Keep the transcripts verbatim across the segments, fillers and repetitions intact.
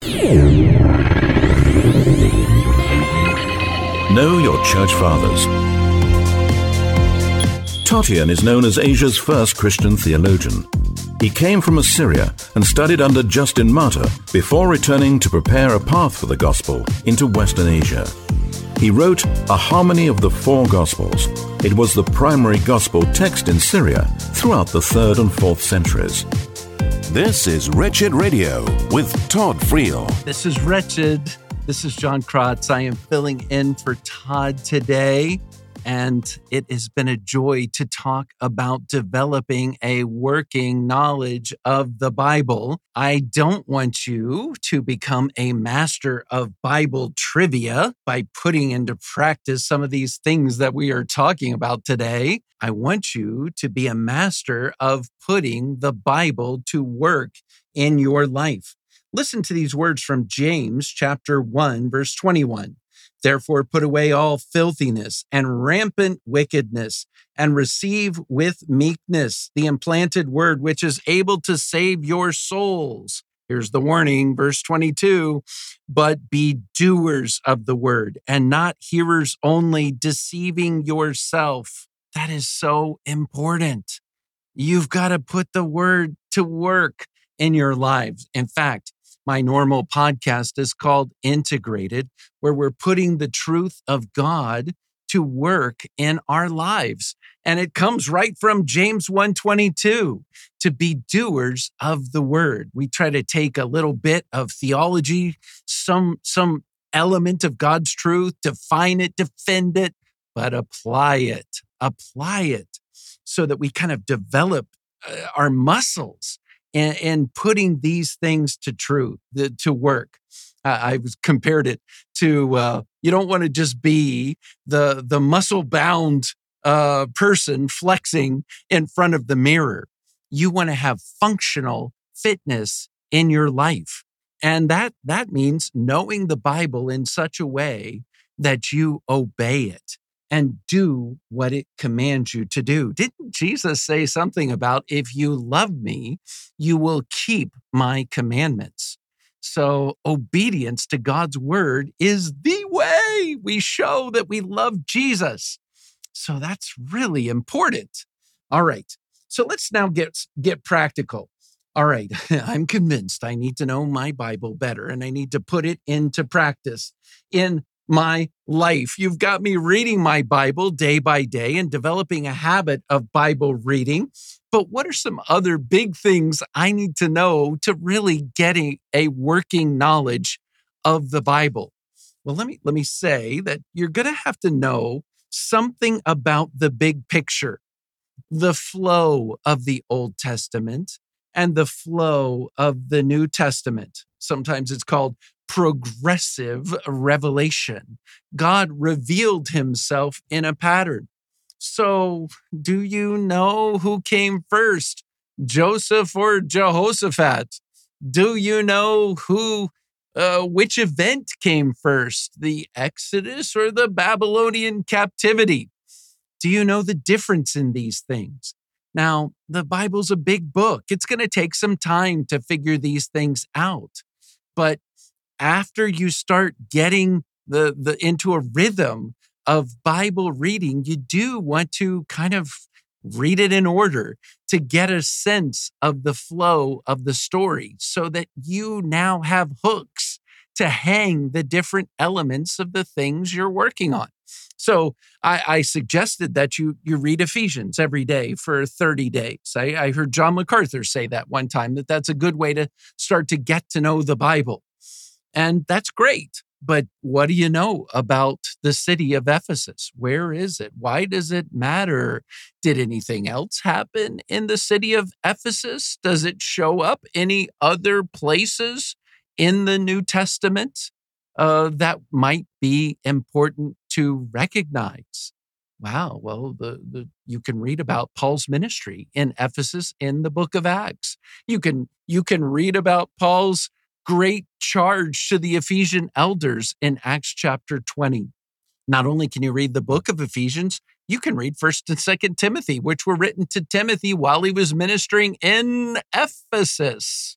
Know your church fathers. Tatian is known as Asia's first Christian theologian. He came from Assyria and studied under Justin Martyr before returning to prepare a path for the gospel into Western Asia. He wrote A Harmony of the Four Gospels. It was the primary gospel text in Syria throughout the third and fourth centuries. This is Wretched Radio with Todd Friel. This is Wretched. This is John Kratz. I am filling in for Todd today, and it has been a joy to talk about developing a working knowledge of the Bible. I don't want you to become a master of Bible trivia by putting into practice some of these things that we are talking about today. I want you to be a master of putting the Bible to work in your life. Listen to these words from James chapter one, verse twenty-one. Therefore, put away all filthiness and rampant wickedness, and receive with meekness the implanted word, which is able to save your souls. Here's the warning, verse twenty-two. But be doers of the word, and not hearers only, deceiving yourself. That is so important. You've got to put the word to work in your lives. In fact, my normal podcast is called Integrated, where we're putting the truth of God to work in our lives. And it comes right from James one twenty-two, to be doers of the word. We try to take a little bit of theology, some, some element of God's truth, define it, defend it, but apply it, apply it so that we kind of develop uh, our muscles And, and putting these things to truth, the, to work. Uh, I was compared it to, uh, you don't want to just be the, the muscle-bound uh, person flexing in front of the mirror. You want to have functional fitness in your life. And that, that means knowing the Bible in such a way that you obey it and do what it commands you to do. Didn't Jesus say something about, if you love me, you will keep my commandments? So obedience to God's word is the way we show that we love Jesus. So that's really important. All right. So let's now get, get practical. All right. I'm convinced I need to know my Bible better, and I need to put it into practice in my life. You've got me reading my Bible day by day and developing a habit of Bible reading. But what are some other big things I need to know to really getting a working knowledge of the Bible? Well, let me let me say that you're going to have to know something about the big picture, the flow of the Old Testament and the flow of the New Testament. Sometimes it's called progressive revelation. God revealed himself in a pattern. So, do you know who came first, Joseph or Jehoshaphat? Do you know who, uh, which event came first, the Exodus or the Babylonian captivity? Do you know the difference in these things? Now, the Bible's a big book. It's going to take some time to figure these things out. But after you start getting the, the into a rhythm of Bible reading, you do want to kind of read it in order to get a sense of the flow of the story so that you now have hooks to hang the different elements of the things you're working on. So I, I suggested that you, you read Ephesians every day for thirty days. I, I heard John MacArthur say that one time, that that's a good way to start to get to know the Bible. And that's great. But what do you know about the city of Ephesus? Where is it? Why does it matter? Did anything else happen in the city of Ephesus? Does it show up any other places in the New Testament uh, that might be important to recognize? Wow, well, the, the you can read about Paul's ministry in Ephesus in the book of Acts. You can you can read about Paul's great charge to the Ephesian elders in Acts chapter twenty. Not only can you read the book of Ephesians, you can read First and Second Timothy, which were written to Timothy while he was ministering in Ephesus.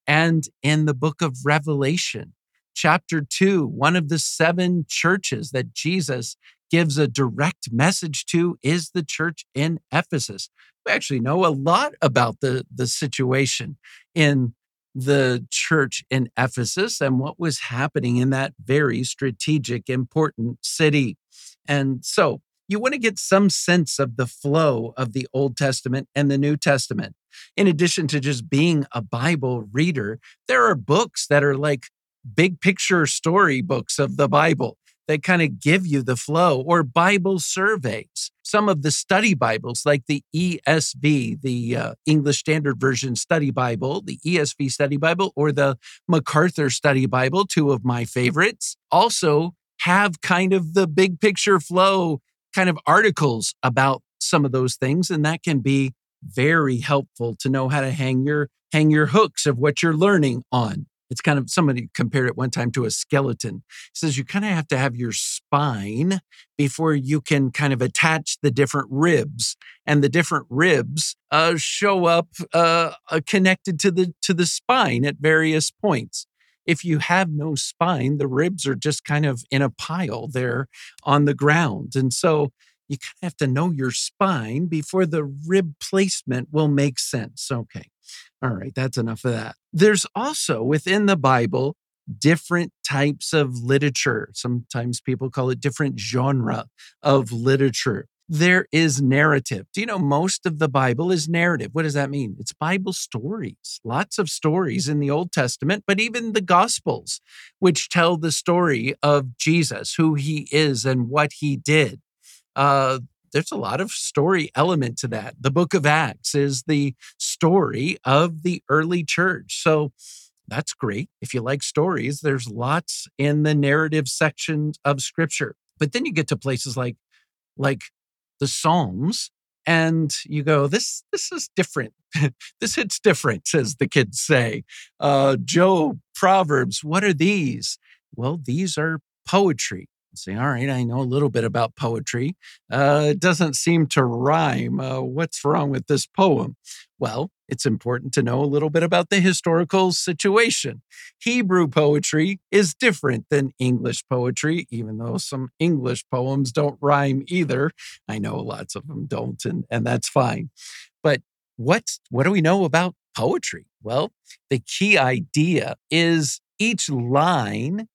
And in the book of Revelation, chapter two, one of the seven churches that Jesus gives a direct message to is the church in Ephesus. We actually know a lot about the, the situation in the church in Ephesus and what was happening in that very strategic, important city. And so you want to get some sense of the flow of the Old Testament and the New Testament. In addition to just being a Bible reader, there are books that are like big picture story books of the Bible that kind of give you the flow, or Bible surveys. Some of the study Bibles, like the E S V, the uh, English Standard Version Study Bible, the E S V Study Bible, or the MacArthur Study Bible, two of my favorites, also have kind of the big picture flow kind of articles about some of those things. And that can be very helpful to know how to hang your hang your hooks of what you're learning on. It's kind of, somebody compared it one time to a skeleton. He says you kind of have to have your spine before you can kind of attach the different ribs, and the different ribs uh, show up uh, uh, connected to the to the spine at various points. If you have no spine, the ribs are just kind of in a pile there on the ground. And so you kind of have to know your spine before the rib placement will make sense. Okay. All right, that's enough of that. There's also within the Bible different types of literature. Sometimes people call it different genre of literature. There is narrative. Do you know most of the Bible is narrative? What does that mean? It's Bible stories, lots of stories in the Old Testament, but even the Gospels, which tell the story of Jesus, who he is and what he did. Uh, There's a lot of story element to that. The book of Acts is the story of the early church. So that's great. If you like stories, there's lots in the narrative section of scripture. But then you get to places like, like the Psalms, and you go, this, this is different. This hits different, as the kids say. Uh, Job, Proverbs, what are these? Well, these are poetry. Say, all right, I know a little bit about poetry. Uh, it doesn't seem to rhyme. Uh, what's wrong with this poem? Well, it's important to know a little bit about the historical situation. Hebrew poetry is different than English poetry, even though some English poems don't rhyme either. I know lots of them don't, and, and that's fine. But what's, what do we know about poetry? Well, the key idea is each line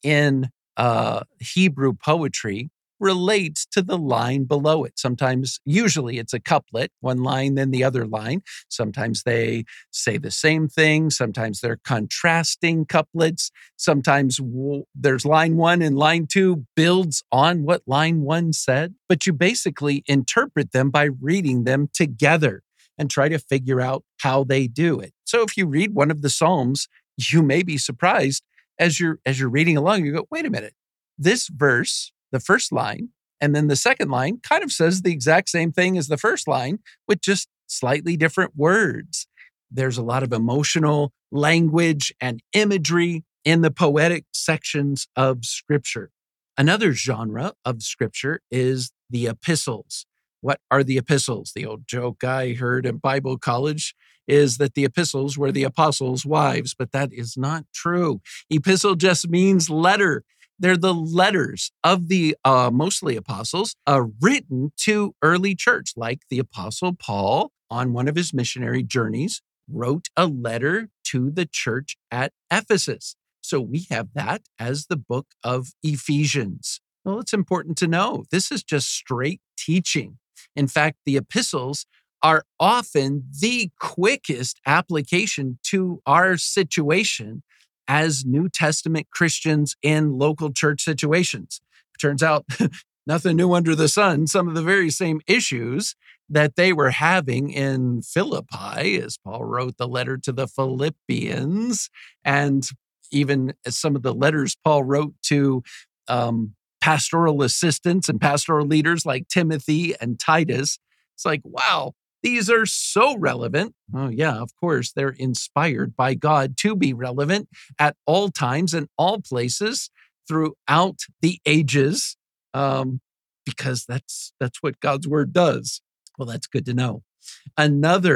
in Uh, Hebrew poetry relates to the line below it. Sometimes, usually it's a couplet, one line, then the other line. Sometimes they say the same thing. Sometimes they're contrasting couplets. Sometimes w- there's line one and line two builds on what line one said. But you basically interpret them by reading them together and try to figure out how they do it. So if you read one of the Psalms, you may be surprised as you're as you're reading along, you go, wait a minute, this verse, the first line, and then the second line kind of says the exact same thing as the first line with just slightly different words. There's a lot of emotional language and imagery in the poetic sections of Scripture. Another genre of Scripture is the epistles. What are the epistles? The old joke I heard in Bible college is that the epistles were the apostles' wives, but that is not true. Epistle just means letter. They're the letters of the uh, mostly apostles uh, written to early church, like the apostle Paul on one of his missionary journeys wrote a letter to the church at Ephesus. So we have that as the book of Ephesians. Well, it's important to know this is just straight teaching. In fact, the epistles are often the quickest application to our situation as New Testament Christians in local church situations. Turns out nothing new under the sun. Some of the very same issues that they were having in Philippi, as Paul wrote the letter to the Philippians, and even some of the letters Paul wrote to um, pastoral assistants and pastoral leaders like Timothy and Titus. It's like, wow, these are so relevant. Oh, yeah, of course, they're inspired by God to be relevant at all times and all places throughout the ages, um, because that's that's what God's word does. Well, that's good to know. Another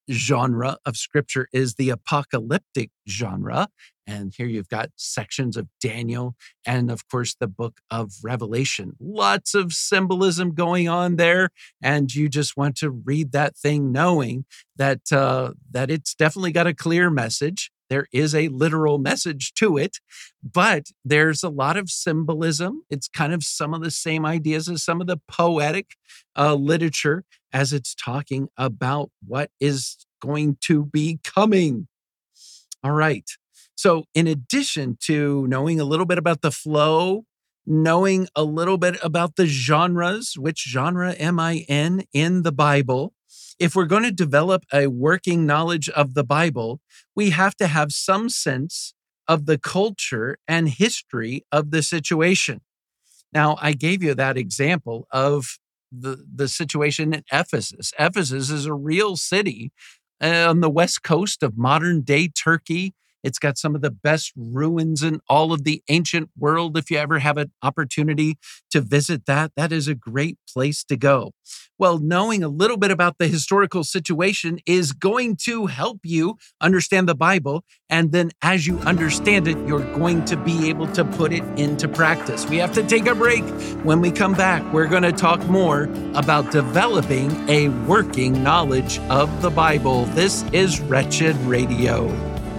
genre of scripture is the apocalyptic genre. And here you've got sections of Daniel and, of course, the book of Revelation. Lots of symbolism going on there. And you just want to read that thing knowing that, uh, that it's definitely got a clear message. There is a literal message to it, but there's a lot of symbolism. It's kind of some of the same ideas as some of the poetic uh, literature as it's talking about what is going to be coming. All right. So in addition to knowing a little bit about the flow, knowing a little bit about the genres, which genre am I in in the Bible? If we're going to develop a working knowledge of the Bible, we have to have some sense of the culture and history of the situation. Now, I gave you that example of the, the situation in Ephesus. Ephesus is a real city on the west coast of modern-day Turkey. It's got some of the best ruins in all of the ancient world. If you ever have an opportunity to visit that, that is a great place to go. Well, knowing a little bit about the historical situation is going to help you understand the Bible. And then as you understand it, you're going to be able to put it into practice. We have to take a break. When we come back, we're going to talk more about developing a working knowledge of the Bible. This is Wretched Radio.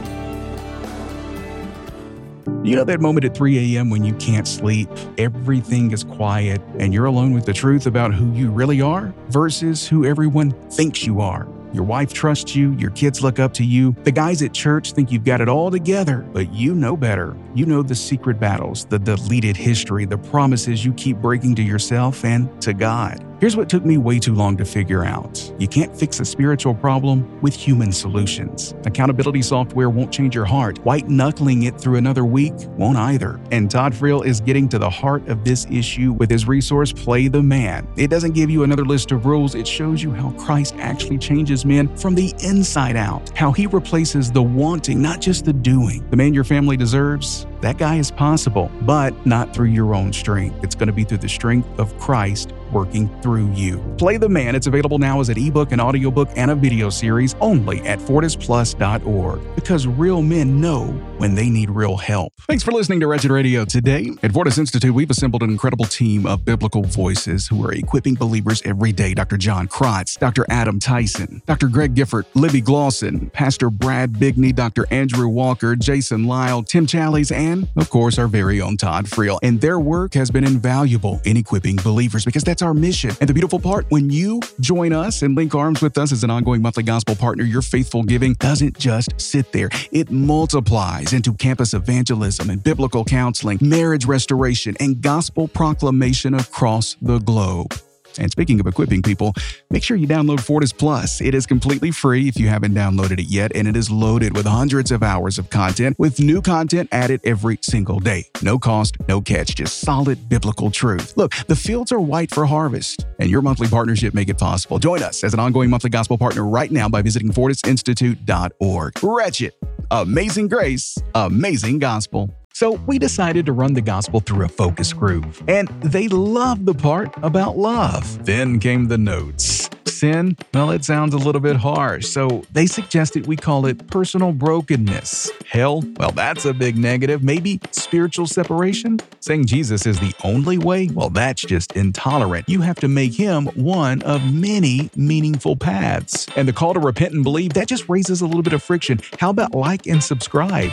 You know that moment at three a.m. when you can't sleep, everything is quiet, and you're alone with the truth about who you really are versus who everyone thinks you are? Your wife trusts you, your kids look up to you, the guys at church think you've got it all together, but you know better. You know the secret battles, the deleted history, the promises you keep breaking to yourself and to God. Here's what took me way too long to figure out. You can't fix a spiritual problem with human solutions. Accountability software won't change your heart. White-knuckling it through another week won't either. And Todd Friel is getting to the heart of this issue with his resource, Play the Man. It doesn't give you another list of rules. It shows you how Christ actually changes men from the inside out, how he replaces the wanting, not just the doing. The man your family deserves, that guy is possible, but not through your own strength. It's going to be through the strength of Christ working through you. Play the Man. It's available now as an ebook, an audiobook, and a video series only at fortis plus dot org, because real men know when they need real help. Thanks for listening to Wretched Radio today. At Fortis Institute, we've assembled an incredible team of biblical voices who are equipping believers every day. Doctor John Krotz, Doctor Adam Tyson, Doctor Greg Gifford, Libby Glosson, Pastor Brad Bigney, Doctor Andrew Walker, Jason Lyle, Tim Challies, and, of course, our very own Todd Friel. And their work has been invaluable in equipping believers, because that's our mission. And the beautiful part, when you join us and link arms with us as an ongoing monthly gospel partner, your faithful giving doesn't just sit there. It multiplies into campus evangelism and biblical counseling, marriage restoration, and gospel proclamation across the globe. And speaking of equipping people, make sure you download Fortis Plus. It is completely free if you haven't downloaded it yet, and it is loaded with hundreds of hours of content with new content added every single day. No cost, no catch, just solid biblical truth. Look, the fields are white for harvest, and your monthly partnership make it possible. Join us as an ongoing monthly gospel partner right now by visiting fortis institute dot org. Wretched, amazing grace, amazing gospel. So we decided to run the gospel through a focus group, and they loved the part about love. Then came the notes. Sin, well, it sounds a little bit harsh, so they suggested we call it personal brokenness. Hell, well, that's a big negative. Maybe spiritual separation? Saying Jesus is the only way? Well, that's just intolerant. You have to make him one of many meaningful paths. And the call to repent and believe, that just raises a little bit of friction. How about like and subscribe?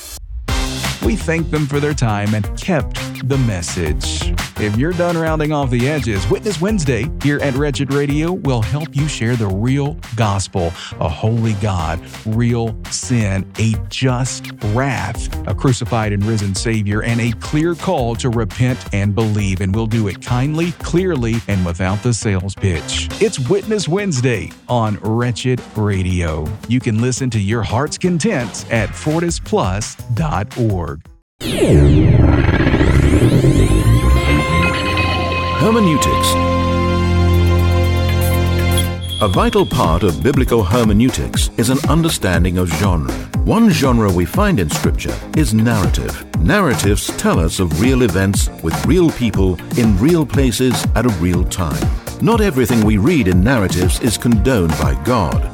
We thanked them for their time and kept the message. If you're done rounding off the edges, Witness Wednesday here at Wretched Radio will help you share the real gospel, a holy God, real sin, a just wrath, a crucified and risen Savior, and a clear call to repent and believe. And we'll do it kindly, clearly, and without the sales pitch. It's Witness Wednesday on Wretched Radio. You can listen to your heart's content at fortis plus dot org. Hermeneutics. A vital part of biblical hermeneutics is an understanding of genre. One genre we find in Scripture is narrative. Narratives tell us of real events with real people in real places at a real time. Not everything we read in narratives is condoned by God.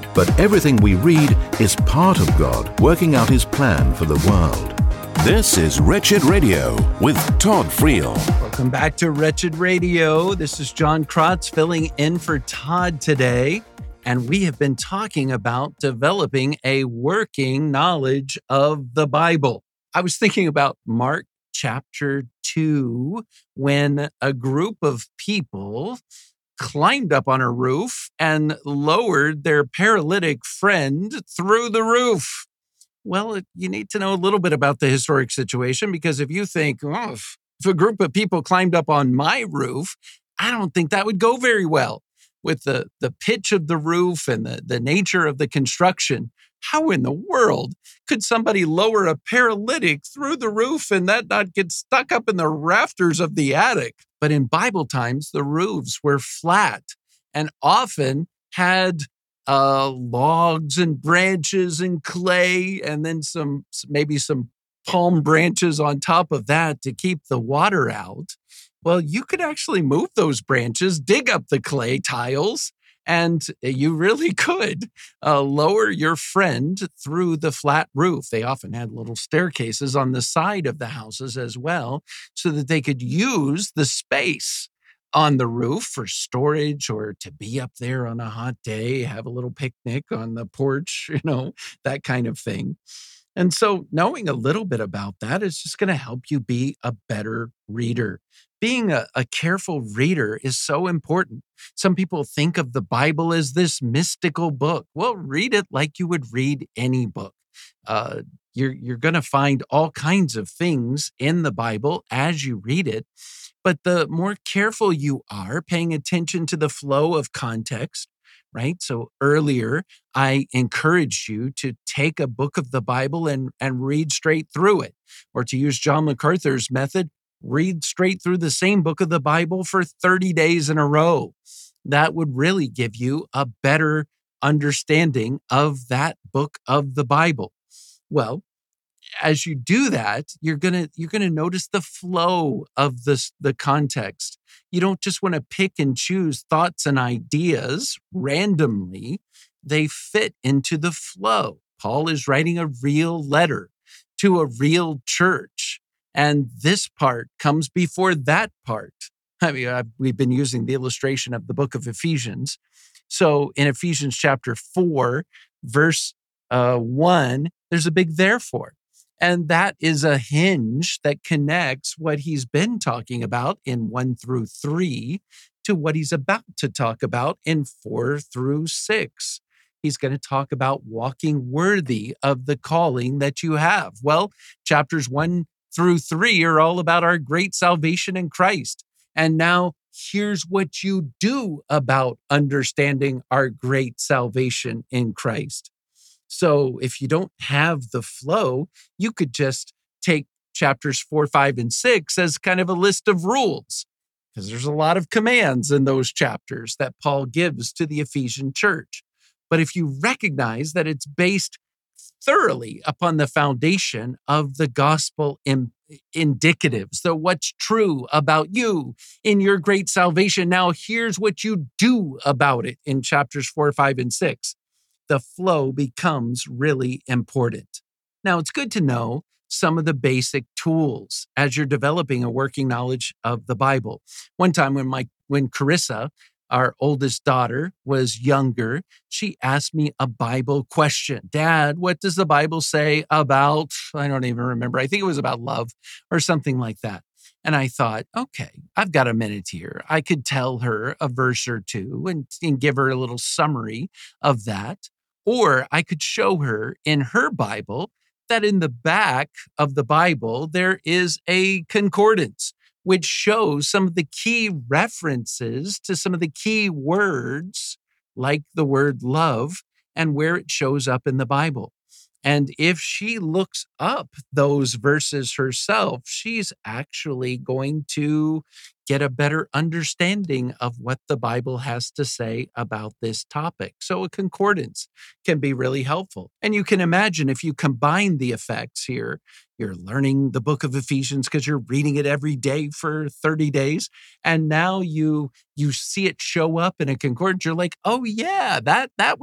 But everything we read is part of God working out His plan for the world. This is Wretched Radio with Todd Friel. Welcome back to Wretched Radio. This is John Krotz filling in for Todd today. And we have been talking about developing a working knowledge of the Bible. I was thinking about Mark chapter two, when a group of people climbed up on a roof and lowered their paralytic friend through the roof. Well, you need to know a little bit about the historic situation, because if you think, oh, if a group of people climbed up on my roof, I don't think that would go very well. With the, the pitch of the roof and the, the nature of the construction, how in the world could somebody lower a paralytic through the roof and that not get stuck up in the rafters of the attic? But in Bible times, the roofs were flat and often had uh, logs and branches and clay, and then some maybe some palm branches on top of that to keep the water out. Well, you could actually move those branches, dig up the clay tiles, and you really could uh, lower your friend through the flat roof. They often had little staircases on the side of the houses as well, so that they could use the space on the roof for storage or to be up there on a hot day, have a little picnic on the porch, you know, that kind of thing. And so knowing a little bit about that is just going to help you be a better reader. Being a, a careful reader is so important. Some people think of the Bible as this mystical book. Well, read it like you would read any book. Uh, you're you're going to find all kinds of things in the Bible as you read it. But the more careful you are, paying attention to the flow of context, right? So earlier, I encouraged you to take a book of the Bible and, and read straight through it. Or to use John MacArthur's method, read straight through the same book of the Bible for thirty days in a row. That would really give you a better understanding of that book of the Bible. Well, as you do that, you're gonna you're gonna notice the flow of this the context. You don't just want to pick and choose thoughts and ideas randomly. They fit into the flow. Paul is writing a real letter to a real church, and this part comes before that part. I mean, I've, we've been using the illustration of the book of Ephesians. So in Ephesians chapter four, verse uh, one, there's a big therefore. And that is a hinge that connects what he's been talking about in one through three to what he's about to talk about in four through six. He's going to talk about walking worthy of the calling that you have. Well, chapters one through three are all about our great salvation in Christ. And now here's what you do about understanding our great salvation in Christ. So if you don't have the flow, you could just take chapters four, five, and six as kind of a list of rules, because there's a lot of commands in those chapters that Paul gives to the Ephesian church. But if you recognize that it's based thoroughly upon the foundation of the gospel in, indicatives, so what's true about you in your great salvation, now here's what you do about it in chapters four, five, and six. The flow becomes really important. Now, it's good to know some of the basic tools as you're developing a working knowledge of the Bible. One time when my when Carissa, our oldest daughter, was younger, she asked me a Bible question. Dad, what does the Bible say about, I don't even remember, I think it was about love or something like that. And I thought, okay, I've got a minute here. I could tell her a verse or two and, and give her a little summary of that. Or I could show her in her Bible that in the back of the Bible, there is a concordance, which shows some of the key references to some of the key words, like the word love, and where it shows up in the Bible. And if she looks up those verses herself, she's actually going to get a better understanding of what the Bible has to say about this topic. So a concordance can be really helpful. And you can imagine if you combine the effects here, you're learning the book of Ephesians because you're reading it every day for thirty days. And now you you see it show up in a concordance. You're like, oh yeah, that that was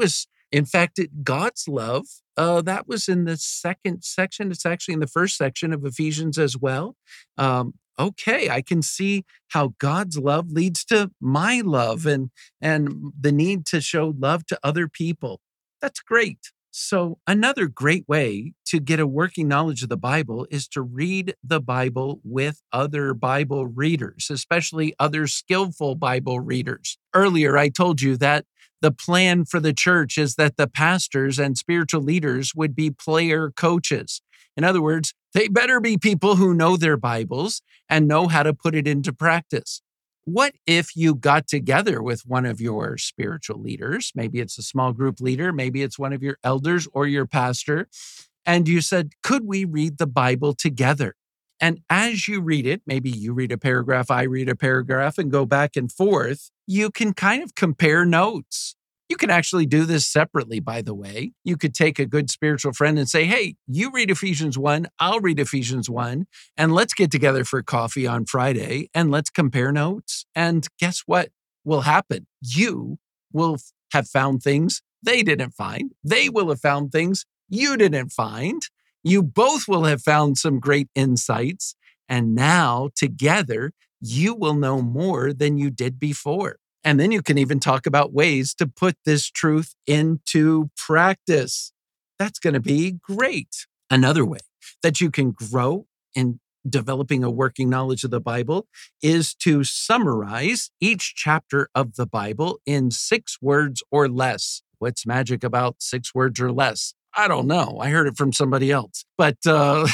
In fact, it, God's love, uh, that was in the second section. It's actually in the first section of Ephesians as well. Um, okay, I can see how God's love leads to my love and, and the need to show love to other people. That's great. So another great way to get a working knowledge of the Bible is to read the Bible with other Bible readers, especially other skillful Bible readers. Earlier, I told you that the plan for the church is that the pastors and spiritual leaders would be player coaches. In other words, they better be people who know their Bibles and know how to put it into practice. What if you got together with one of your spiritual leaders? Maybe it's a small group leader, maybe it's one of your elders or your pastor, and you said, could we read the Bible together? And as you read it, maybe you read a paragraph, I read a paragraph, and go back and forth, you can kind of compare notes. You can actually do this separately, by the way. You could take a good spiritual friend and say, hey, you read Ephesians one, I'll read Ephesians one, and let's get together for coffee on Friday and let's compare notes. And guess what will happen? You will have found things they didn't find. They will have found things you didn't find. You both will have found some great insights. And now together, you will know more than you did before. And then you can even talk about ways to put this truth into practice. That's going to be great. Another way that you can grow in developing a working knowledge of the Bible is to summarize each chapter of the Bible in six words or less. What's magic about six words or less? I don't know. I heard it from somebody else. But uh,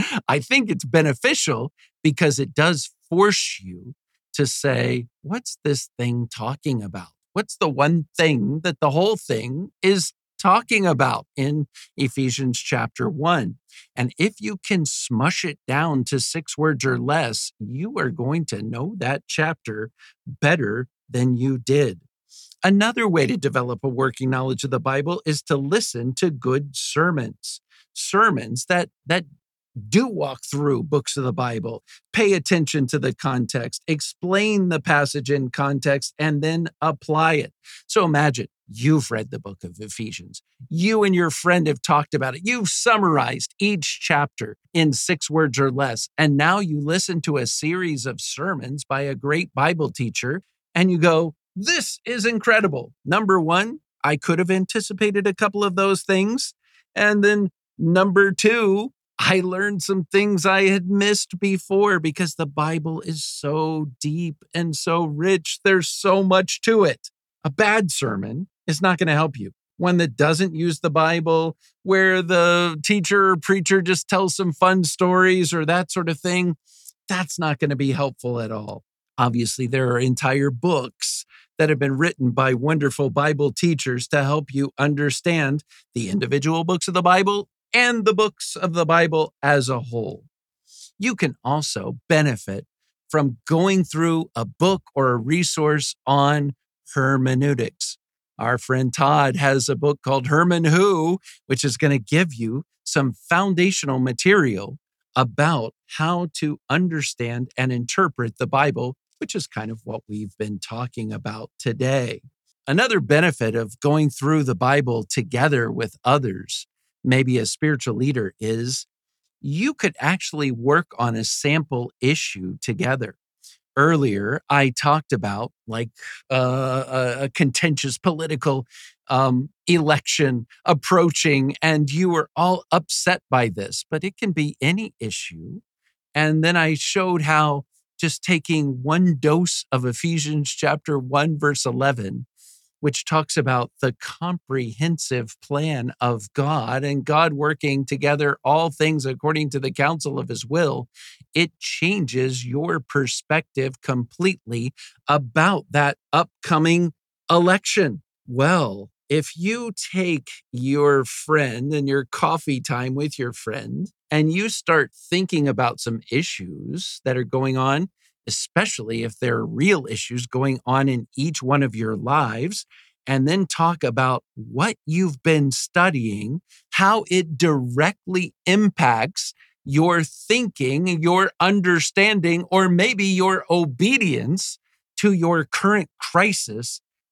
I think it's beneficial because it does force you to say, what's this thing talking about? What's the one thing that the whole thing is talking about in Ephesians chapter one? And if you can smush it down to six words or less, you are going to know that chapter better than you did. Another way to develop a working knowledge of the Bible is to listen to good sermons, sermons that, that do walk through books of the Bible, pay attention to the context, explain the passage in context, and then apply it. So imagine you've read the book of Ephesians. You and your friend have talked about it. You've summarized each chapter in six words or less. And now you listen to a series of sermons by a great Bible teacher, and you go, this is incredible. Number one, I could have anticipated a couple of those things. And then number two, I learned some things I had missed before because the Bible is so deep and so rich. There's so much to it. A bad sermon is not going to help you. One that doesn't use the Bible, where the teacher or preacher just tells some fun stories or that sort of thing, that's not going to be helpful at all. Obviously, there are entire books that have been written by wonderful Bible teachers to help you understand the individual books of the Bible and the books of the Bible as a whole. You can also benefit from going through a book or a resource on hermeneutics. Our friend Todd has a book called Herman Who, which is going to give you some foundational material about how to understand and interpret the Bible, which is kind of what we've been talking about today. Another benefit of going through the Bible together with others, maybe a spiritual leader, is you could actually work on a sample issue together. Earlier, I talked about like uh, a, a contentious political um, election approaching, and you were all upset by this, but it can be any issue. And then I showed how just taking one dose of Ephesians chapter one, verse eleven, which talks about the comprehensive plan of God and God working together all things according to the counsel of his will, it changes your perspective completely about that upcoming election. Well, if you take your friend and your coffee time with your friend and you start thinking about some issues that are going on, especially if there are real issues going on in each one of your lives, and then talk about what you've been studying, how it directly impacts your thinking, your understanding, or maybe your obedience to your current crisis,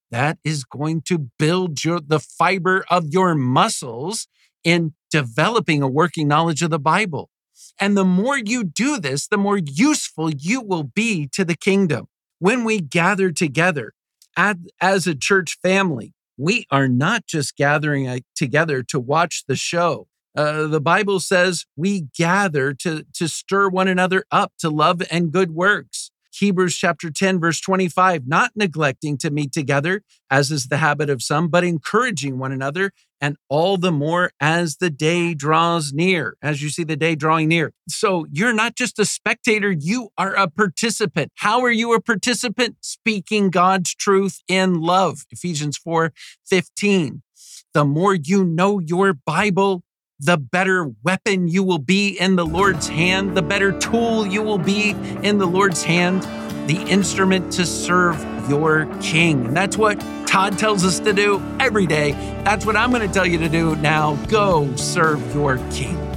that is going to build your, the fiber of your muscles in developing a working knowledge of the Bible. And the more you do this, the more useful you will be to the kingdom. When we gather together as a church family, we are not just gathering together to watch the show. Uh, the Bible says we gather to, to stir one another up to love and good works. Hebrews chapter ten, verse twenty-five, not neglecting to meet together, as is the habit of some, but encouraging one another, and all the more as the day draws near, as you see the day drawing near. So you're not just a spectator, you are a participant. How are you a participant? Speaking God's truth in love. Ephesians four fifteen. The more you know your Bible, the better weapon you will be in the Lord's hand, the better tool you will be in the Lord's hand, the instrument to serve your King. And that's what Todd tells us to do every day. That's what I'm going to tell you to do now. Go serve your King.